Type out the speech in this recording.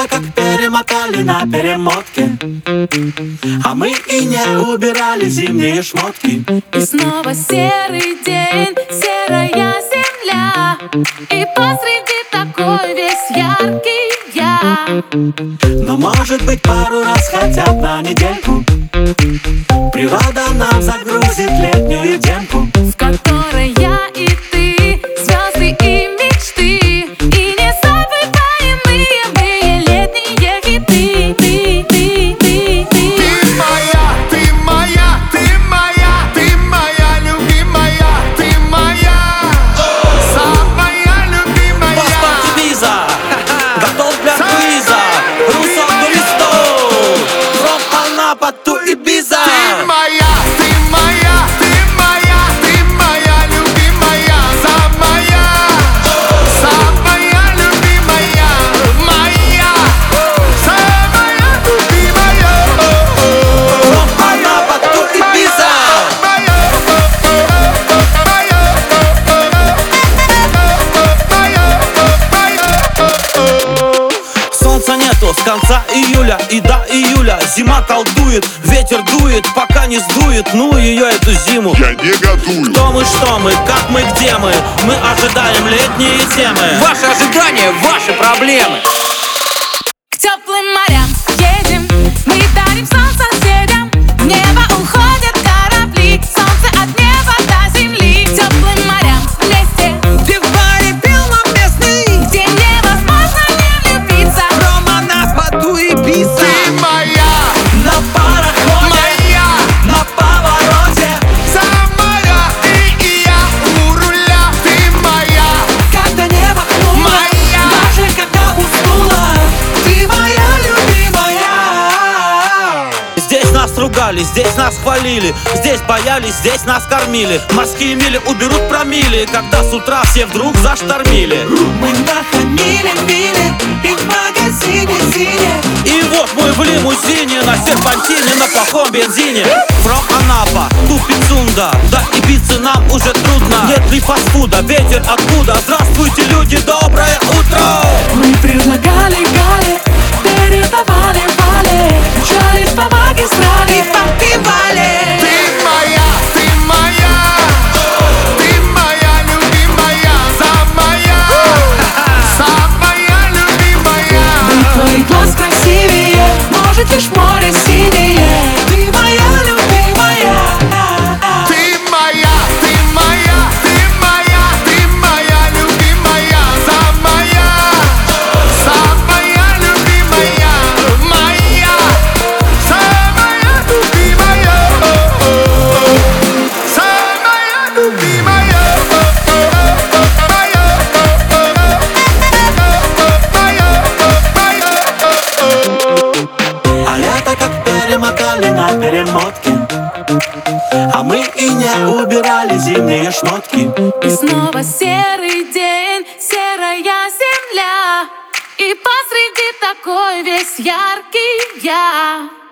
лето как перемотали на перемотке, а мы и не убирали зимние шмотки. И снова серый день, серая земля, и посреди такой весь яркий я. Но может быть пару раз хотя бы на недельку природа нам загрузит летнюю демку, в которой я и ты, звезды и мечты, и незабываемые мы летние хиты. Ты моя, ты моя, ты моя, ты моя любимая, ты моя, самая любимая. Паспорт виза, готов для квиза, Руссо туристов, from Анапа to Ibiza. Ты моя, ты моя, ты моя, ты моя любимая, самая любимая, моя, самая любимая. From Анапа to Ibiza. Солнца нету с конца июля и до июля. Зима колдует, ветер дует, пока не сдует, ну ее эту зиму. Я негодую. Кто мы, что мы, как мы, где мы? Мы ожидаем летние темы. Ваши ожидания, ваши проблемы. К теплым морям едем, мы дарим солнце соседям. В небо уходят корабли, солнце от неба до земли. К теплым морям вместе, Ты в баре пил нам местный, где невозможно не влюбиться. Рома нас поту и писа. Ты моя, На пароходе, моя, на повороте, самая и я у руля. Ты моя, когда небо хмуро, моя, даже когда уснула, ты моя любимая. Здесь нас ругали, здесь нас хвалили, здесь боялись, здесь нас кормили. Морские мили уберут промили, когда с утра все вдруг заштормили. Мы нахамили мили и в магазине сине. И вот мы в лимузине, на серпантине, на плохом бензине. From Анапа, ту Пицунда, до Ибицы нам уже трудно. Нет ли фастфуда, ветер откуда? Здравствуйте, люди, доброе утро. мы предлагали Гале, передавали Вале, мчались по магистрали и попивали. ты моя, ты моя, ты моя любимая, самая любимая. Твой глаз красивее, может лишь море синее. Ты моя любимая. Ты моя, ты моя, ты моя, ты моя любимая, самая любимая, моя, самая любимая, самая любимая, А лето как перемотали на перемотке, а мы и не убирали зимние шмотки. И снова серый день, серая земля, и посреди такой весь яркий я.